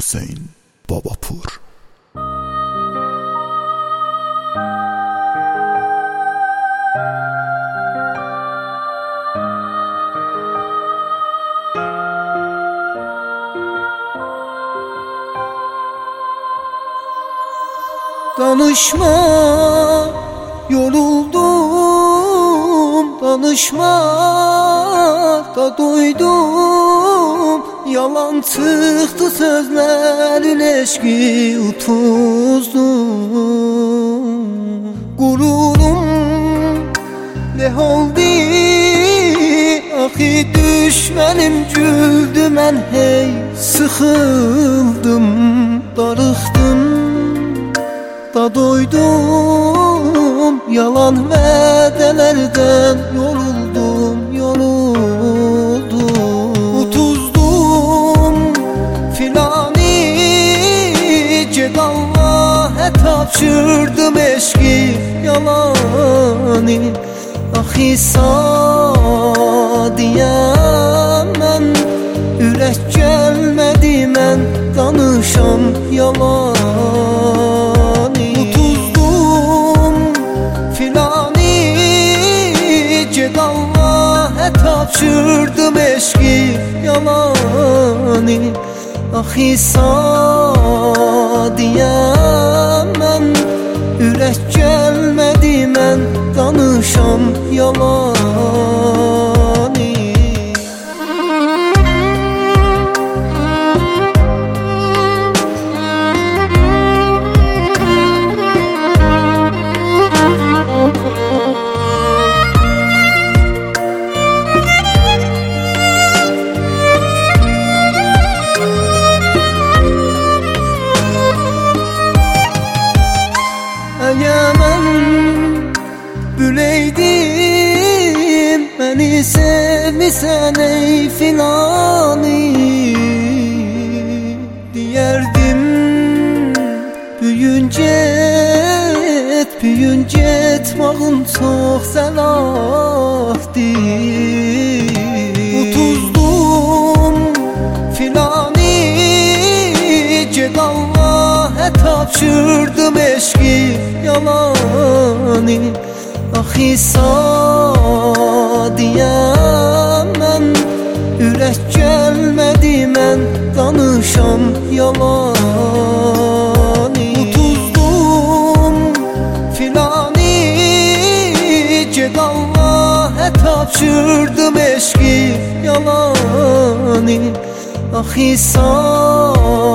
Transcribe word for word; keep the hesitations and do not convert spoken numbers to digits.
Hüseyin Babapur. Danışma, yoruldum, danışma da doydum. Yalan çıktı sözlerin, eşki utuzdum. Gururum leh oldu, ahi düşmenim güldü. Men hey sıkıldım, darıktım da doydum. Yalan vədelerden yoruldum, yoruldum. Utuzdum filani, ced Allah'a tapşırdım eşki yalanı. Ahi sadiyem ben, ürək gelmedi mən danışam yalan. Tapşırdım eşki yalanı. Ahi sadiyem ben, ürək gelmedi mən danışam yalanı. Eğer ben bileydim, beni sevmişsen ey filani, diyerdim büyünce et, büyünce etmağın çok selahdi. Utuzdum filani, ced Allah'a tapşırdım eşki yalanı. Ahi sadiyem ben, ürək gelmedi mən danışam yalanı. Utuzdum filani, ced Allah'a tapşırdım eşki yalanı. Ahi sadiyem